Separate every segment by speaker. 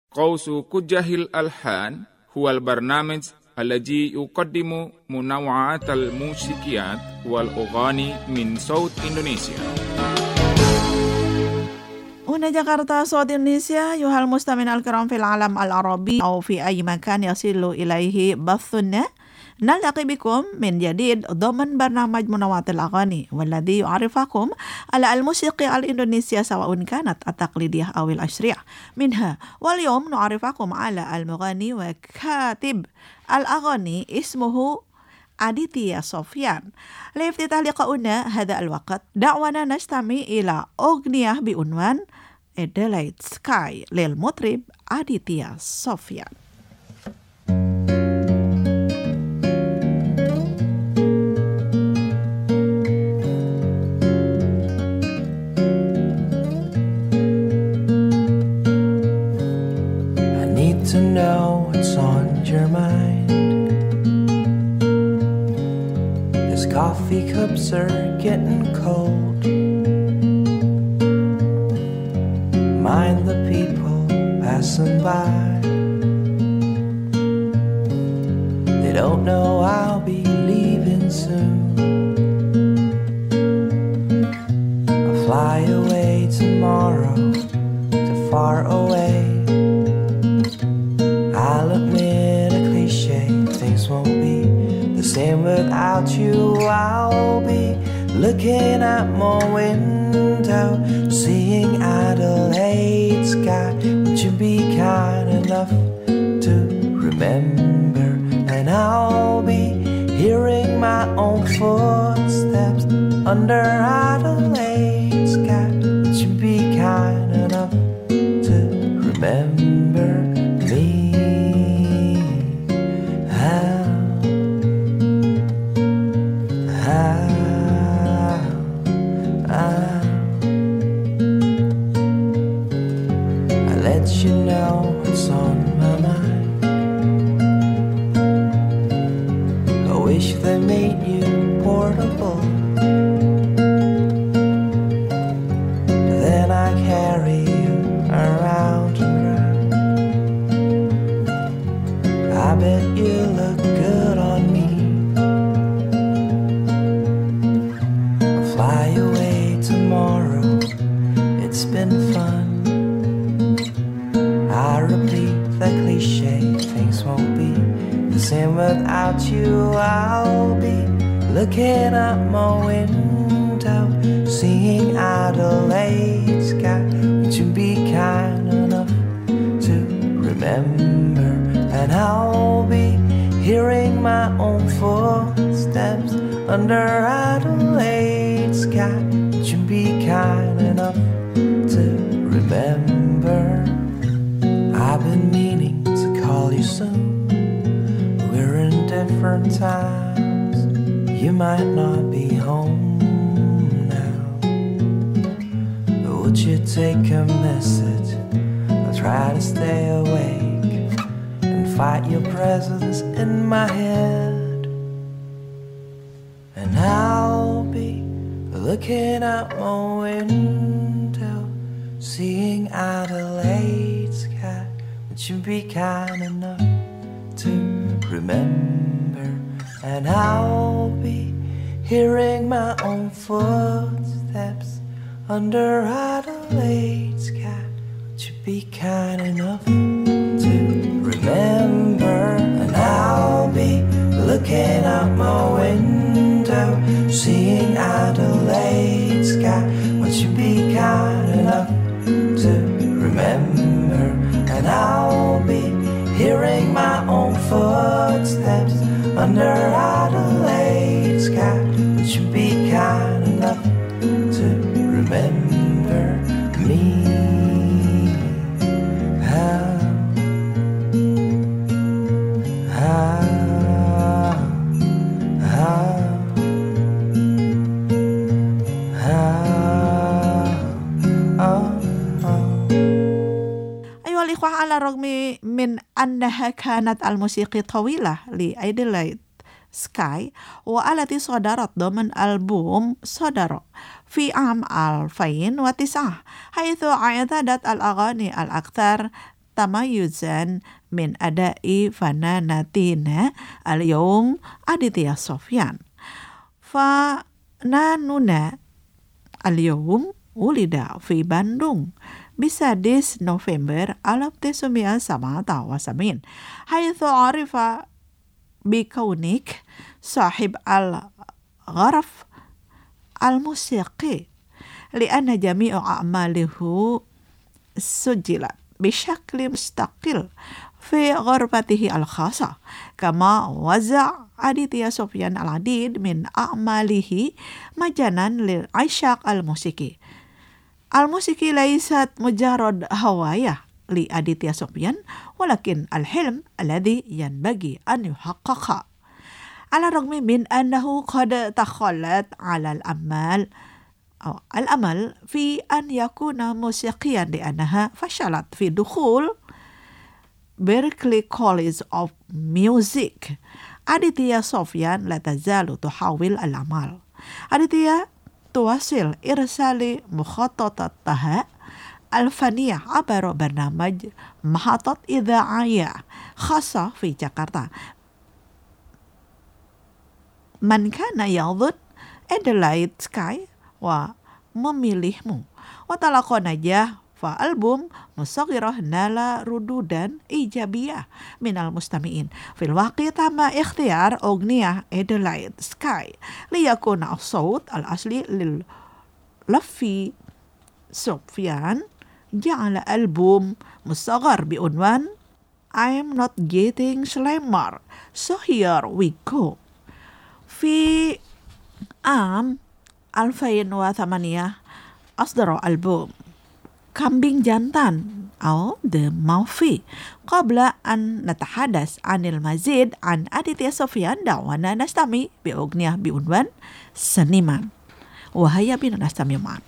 Speaker 1: قوس كجه الألحان هو البرنامج الذي يقدم منوعات الموسيقيات والأغاني من صوت إندونيسيا.
Speaker 2: هنا جاكرتا صوت إندونيسيا. أيها المستمعين الكرام في العالم العربي أو في أي مكان يصل إليه بثنا، نلتقي بكم من جديد ضمن برنامج منوعات الأغاني، والذي يعرفكم على الموسيقى الإندونيسية سواء كانت التقليدية أو العصرية منها. واليوم نعرفكم على المغني وكاتب الأغاني اسمه أديتيا سوفيان. لافتتاح لقاؤنا هذا الوقت دعونا نستمع إلى أغنية بعنوان Adelaide Sky للمطرب أديتيا سوفيان.
Speaker 3: To know what's on your mind. These coffee cups are getting cold. Mind the people passing by. They don't know I'll be leaving soon. I'll fly away tomorrow to far away. I'll admit a cliche, things won't be the same without you. I'll be looking out my window, seeing Adelaide sky. Would you be kind enough to remember? And I'll be hearing my own footsteps under Adelaide sky. Would you be kind enough to remember me? You know what's on my mind. I wish they made you portable. Then I carry you around and round. I bet you look good on me. I'll fly away tomorrow. It's been fun. I repeat the cliche, things won't be the same without you. I'll be looking out my window, seeing Adelaide sky. Would you be kind enough to remember? And I'll be hearing my own footsteps under Adelaide sky. Would you be kind enough to remember? I've been meaning to call you soon. We're in different times. You might not be home now, but would you take a message? I'll try to stay awake and fight your presence in my head. And I'll be looking out my window, seeing Adelaide sky. Would you be kind enough to remember? And I'll be hearing my own footsteps under Adelaide sky. Would you be kind enough to remember? And I'll be looking out my window, seeing Adelaide sky. Would you be kind enough to remember? And I'll be hearing my own footsteps under Adelaide sky. Would you be kind enough to remember me?
Speaker 2: على الرغم من أنها كانت الموسيقى طويلة لأديلايد سكاي والتي صدرت ضمن ألبوم صدر في عام 2009 حيث اعتادت الأغاني الأكثر tamayuzan min adai fananatina al-yawm Aditya Sofyan. Fananuna al-yawm ulida fi Bandung bisadis November 1987 حيث عرف بكونك صاحب الغرف الموسيقي لأن جميع أعماله سجلت بشكل مستقل في غرفته الخاصة كما وزع Aditya Sofyan العديد من أعماله مجانا للعشاق الموسيقي. الموسيقى ليست مجرد هواية لأديتيا سوفيان ولكن الحلم الذي ينبغي أن يحقق. على الرغم من أنه قد تخلت على الأمل في أن يكون موسيقيا لأنها فشلت في دخول Berklee College of Music. Aditya Sofyan لا تزال تحاول العمل. Aditya تواصل إرسال مخططاتها الفنية عبر برنامج محطة إذاعية خاصة في جاكرتا. من كان يظن Adelaide Sky ومميلهmu وتلقى نجاح فألبوم مصغرة نال ردودا إيجابية من المستمعين. في الواقع تم اختيار أغنية Adelaide Sky ليكون الصوت الأصلي للفي سوفيان. جعل ألبوم مصغر بعنوان I'm not getting slimmer so here we go. في عام 2008 أصدر ألبوم Kambing Jantan أو The Maufi. قبل أن نتحدث عن المزيد عن Aditya Sofyan دعونا نستمع بأغنية بعنوان Seniman. وهيا بنا نستمع معا.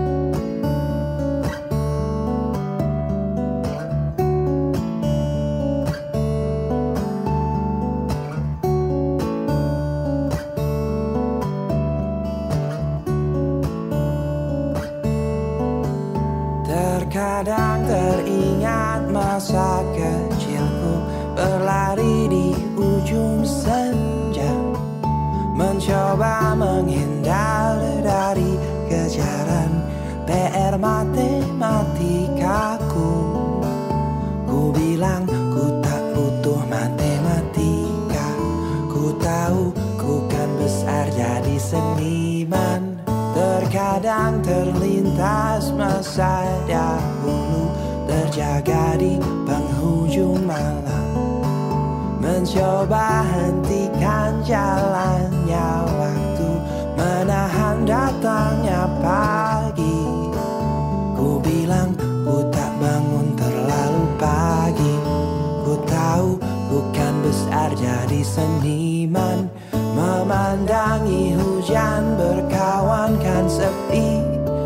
Speaker 3: Terkadang teringat masa kecilku berlari di ujung senja, mencoba menghindar dari kejaran PR matematikaku. Ku bilang ku tak butuh matematika, ku tahu ku kan besar jadi seniman. Terkadang terlintas masa dahulu terjaga di penghujung malam, mencoba hentikan jalannya waktu, menahan datangnya pagi. Ku bilang ku tak bangun terlalu pagi, ku tahu bukan besar jadi seniman. Memandangi hujan berkawankan sepi,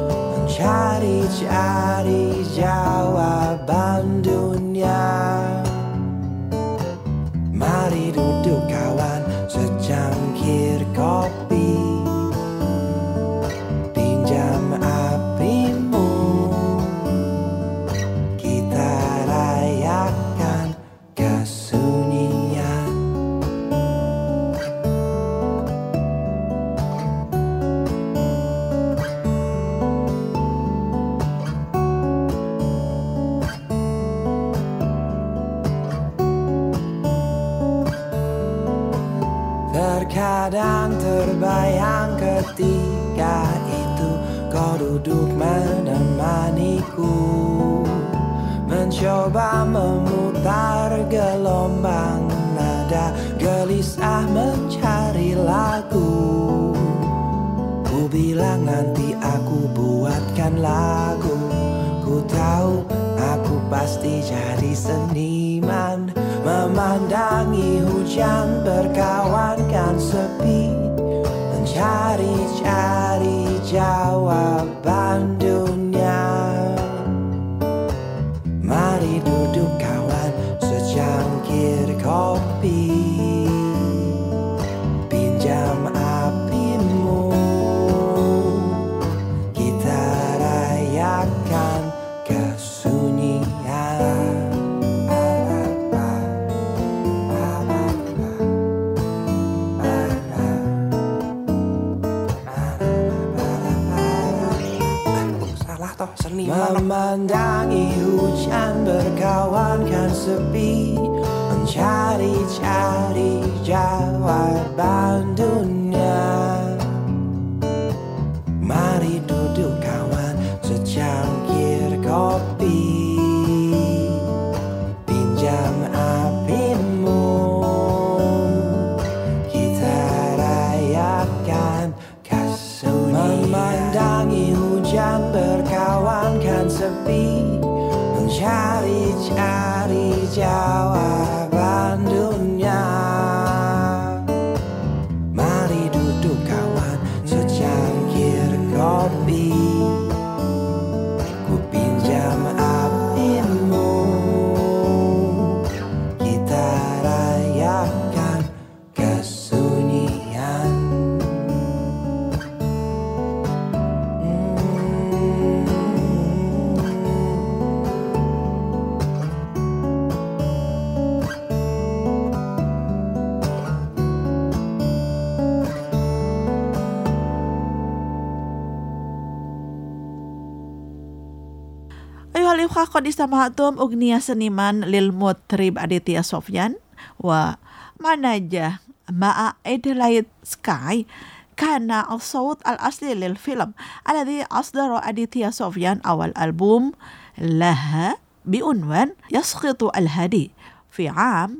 Speaker 3: mencari-cari jawaban dunia. Mari duduk kawan, secangkir kopi, pinjam apimu, kita rayakan kesunyian. Terkadang terbayang ketika itu kau duduk menemaniku, mencoba memutar gelombang nada, gelisah mencari lagu. Ku bilang nanti aku buatkan lagu, ku tahu aku pasti jadi seniman. Memandangi hujan berkawankan sepi, mencari-cari jawaban dunia. Mari duduk kawan, secangkir kopi, pinjam apimu, kita rayakan kesunyian. Memandangi hujan berkawan kan sepi, mencari-cari jawaban dunia. Mari duduk kawan, secangkir kopi, pinjam apimu, kita rayakan kesunyian. Memandangi hujan berkawan kan sepi, mencari-cari jawaban dunia. Mari duduk kawan, secangkir kopi, ku pinjam apimu, kita rayakan kesunyian.
Speaker 2: Ayuhal ikhwah qad istama'tum ugniya seniman lil mutrib Aditya Sofyan wa manajah ma'a Adelaide Sky kana الصوت الأصلي للفيلم الذي أصدر أديتيا سوفيان أول ألبوم لها بعنوان يسقط الهادي في عام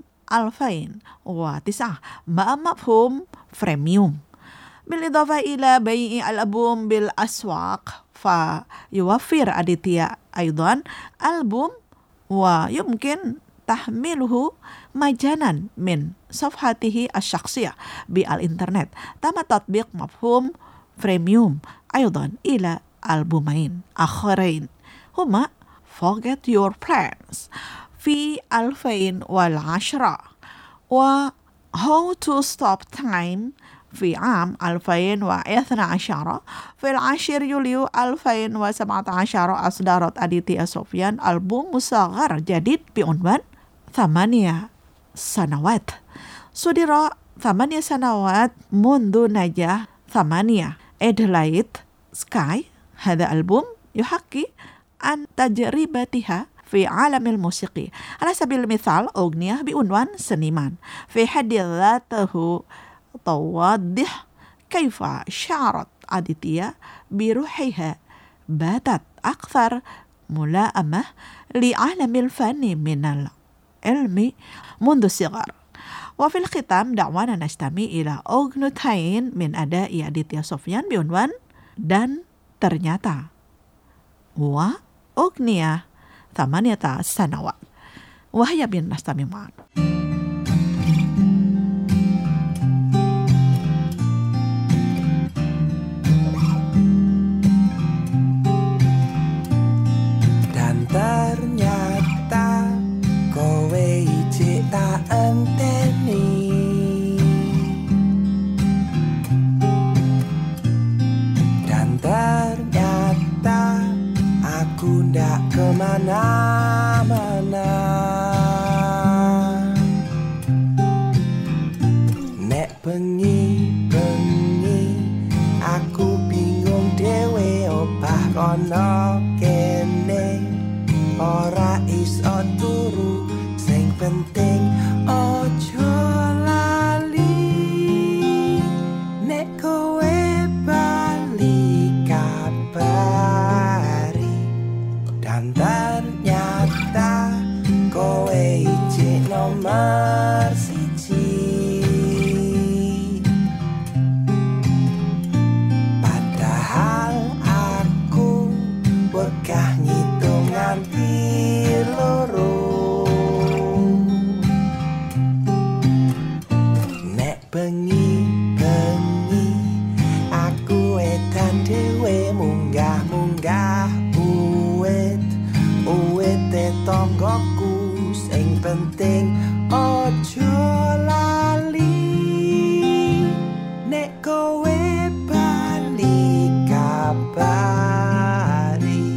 Speaker 2: 2009 مع مفهوم فريميوم. بالإضافة إلى بيع الألبوم بالأسواق فيوفر أديتيا أيضا ألبوم ويمكن تحميله مجانا من صفحته الشخصية بالإنترنت. تم تطبيق مفهوم فريميوم أيضا إلى ألبومين آخرين هما Forget Your Plans في 2010 و How to Stop Time في عام 2012. في 10 يوليو 2017 أصدرت أديتيا سوفيان ألبوم مصغر جديد بعنوان 8 سنوات. صدر 8 سنوات منذ نجاح 8 أدلايد سكاي. هذا ألبوم يحكي عن تجربتها في عالم الموسيقى. على سبيل المثال أغنية بعنوان سنيمان في حد ذاته توضح كيف شعرت أديتيا بروحها باتت أكثر ملائمة لعالم الفن من العلم منذ الصغر. وفي الختام دعوانا نستمع إلى أغنيتين من أداء أديتيا سوفيان بعنوان Dan Ternyata وأغنية 8 سنوات. وهيا بنا نستمع معا.
Speaker 3: Ternyata kowe ijik tak enteni, dan ternyata aku ndak kemana-mana. Nek bengi-bengi aku bingung dhewe opah kono kene, ora iso turu, sing penting ojo lali. Nek kowe bali kabari, dan ternyata kowe ijik nomor 1. Padahal aku bekah ngitung nganti loro. Nek bengi-bengi aku edan dhewe munggah-munggah uwit tonggoku, sing penting ojo lali. Nek kowe bali kabari.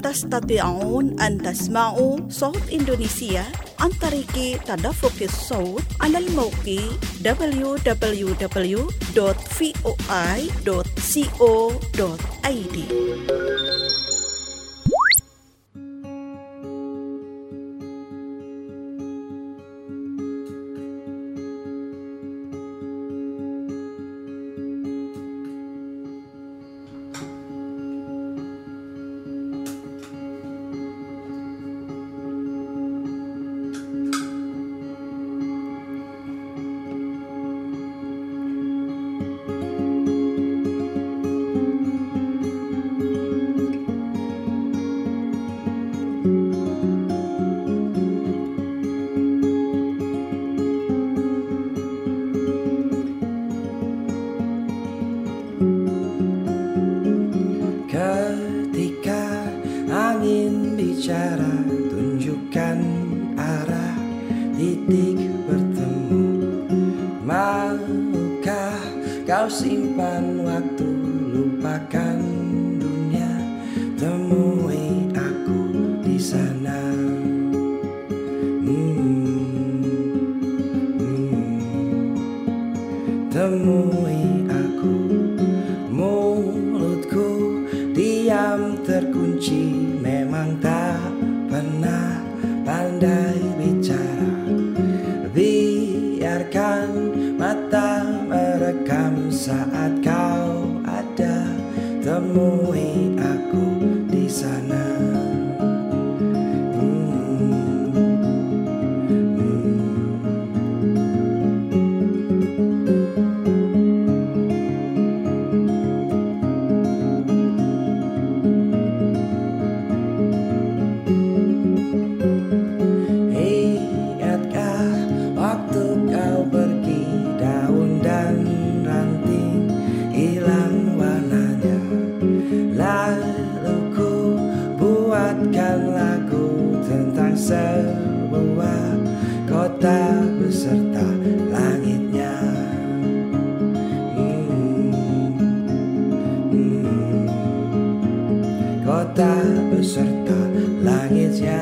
Speaker 4: تستطيعون أن تسمعوا صوت إندونيسيا عن طريق تدفق الصوت على الموقع www.voi.co.id.
Speaker 3: Ketika angin bicara, tunjukkan arah titik bertemu. Maukah kau simpan waktu, lupakan dunia, temui aku di sana. Temui aku, mulutku diam terkunci, memang tak pernah pandai bicara. Biarkan mata merekam saat kau ada, temui aku di sana. Sebuah kota beserta langitnya. Kota beserta langitnya.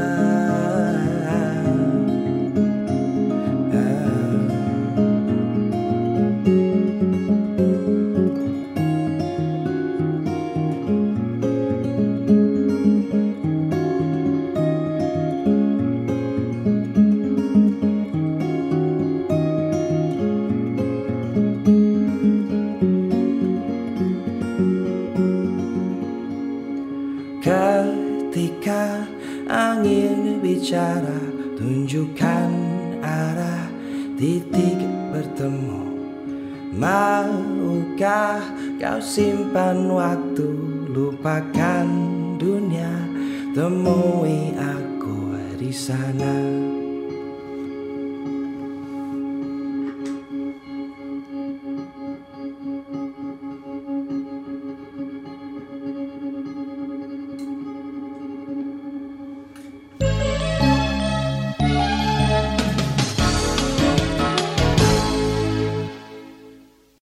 Speaker 3: Ketika angin bicara, tunjukkan arah titik bertemu. Maukah kau simpan waktu, lupakan dunia, temui aku di sana.